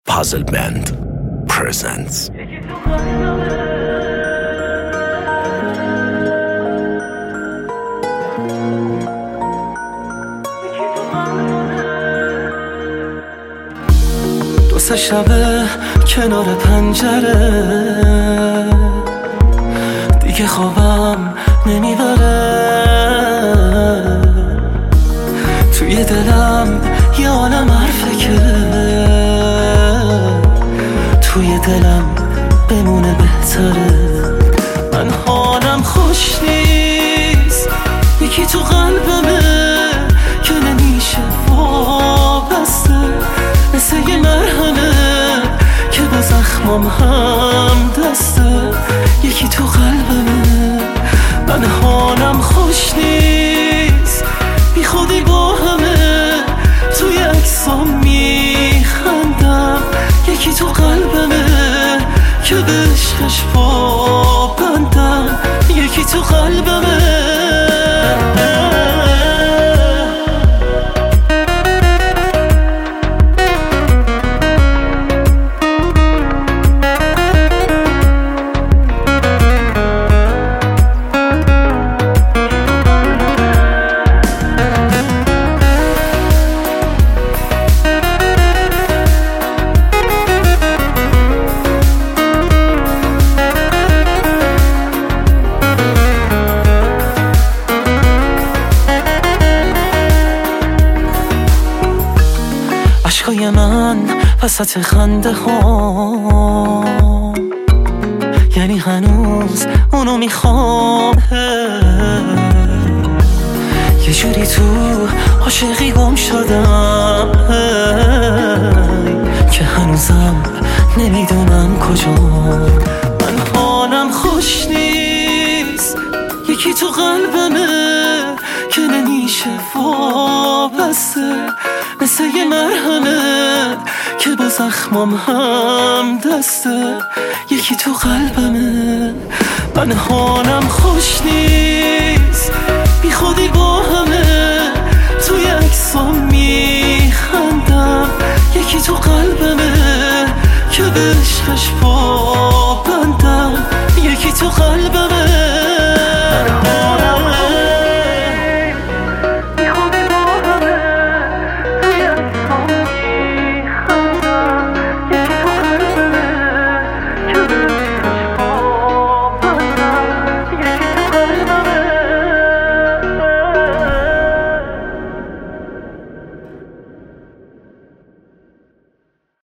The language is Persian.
Puzzle Band presents. دو سه شبه کنار پنجره دیگه خوابم نمیبره، توی دلم یه عالم حرفه که توی دلم بمونه بهتره. من حالم خوش نیست، یکی تو قلبمه که نمیشه وابسته، مثل یه مرهمه که با زخمام هم دسته. یکی تو قلبمه، من حالم خوش نیست، بی خودی با همه توی عکسام میخندم. یکی تو قلبمه که به عشقش پابندم. یکی تو قلبمه. عشقای من وسط خنده ها، یعنی هنوز اونو میخوام. یه جوری تو عاشقی گم شدم که هنوزم نمیدونم کجا. من حالم خوش نیست، یکی تو قلبمه که نمیشه وابسته، مثل یه مرهمه که با زخمام هم دسته. یکی تو قلبمه، من حالم خوش نیست، بی خودی با همه توی عکسام میخندم. یکی تو قلبمه که به عشقش